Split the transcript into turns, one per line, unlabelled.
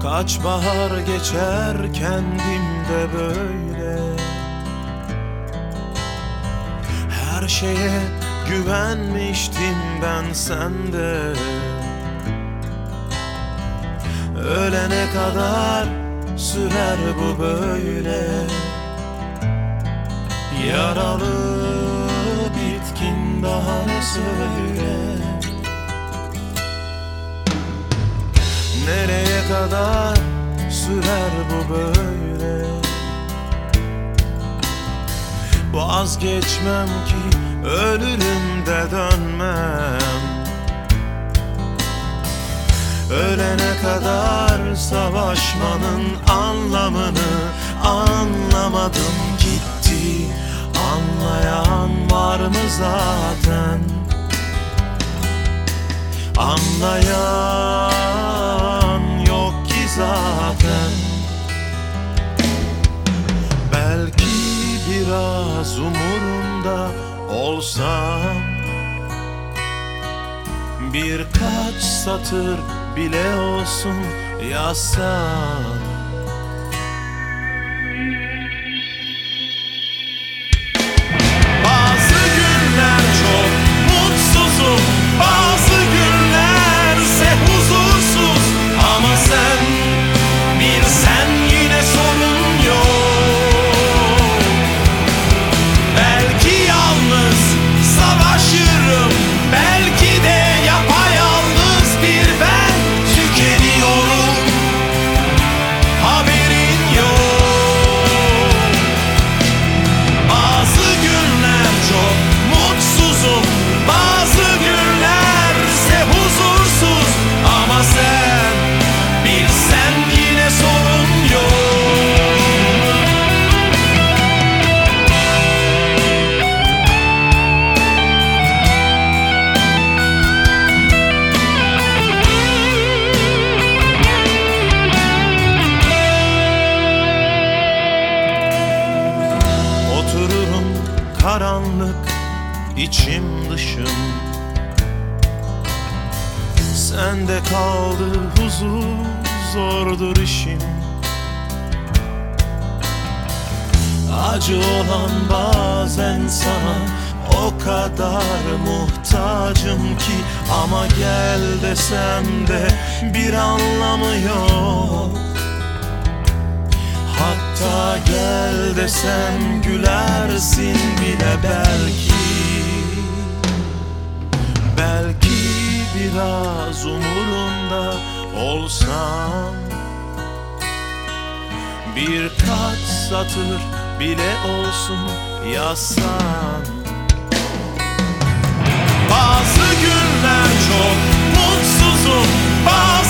Kaç bahar geçer kendimde böyle. Her şeye güvenmiştim ben sende. Ölene kadar sürer bu böyle. Yaralı bitkin daha ne söyle. Nereye kadar sürer bu böyle. Vazgeçmem ki ölürüm de dönmem. Ölene kadar savaşmanın anlamını anlamadım gitti. Anlayan var mı zaten? Anlayan yok ki zaten. Belki biraz umurumda olsam, birkaç satır bile olsun yazsam. Bazı günler çok mutsuzum, bazı günlerse huzursuz. Ama sen bilsen yine sorun yok. Belki yalnız savaşırım, belki de yapayalnız bir ben tükeniyorum. Haberin yok. Bazı günler çok mutsuzum, bazı günlerse huzursuz. Ama sen bilsen yine sorun yok. Otururum karanlık içim dışım. Sende kaldı huzur, zordur işim. Acı olan bazen sana o kadar muhtacım ki. Ama gel desem de bir anlamı yok. Hatta gel desem gülersin bile belki. Belki biraz umurumda olsam, birkaç satır bile olsun yazsan. Bazı günler çok mutsuzum, bazı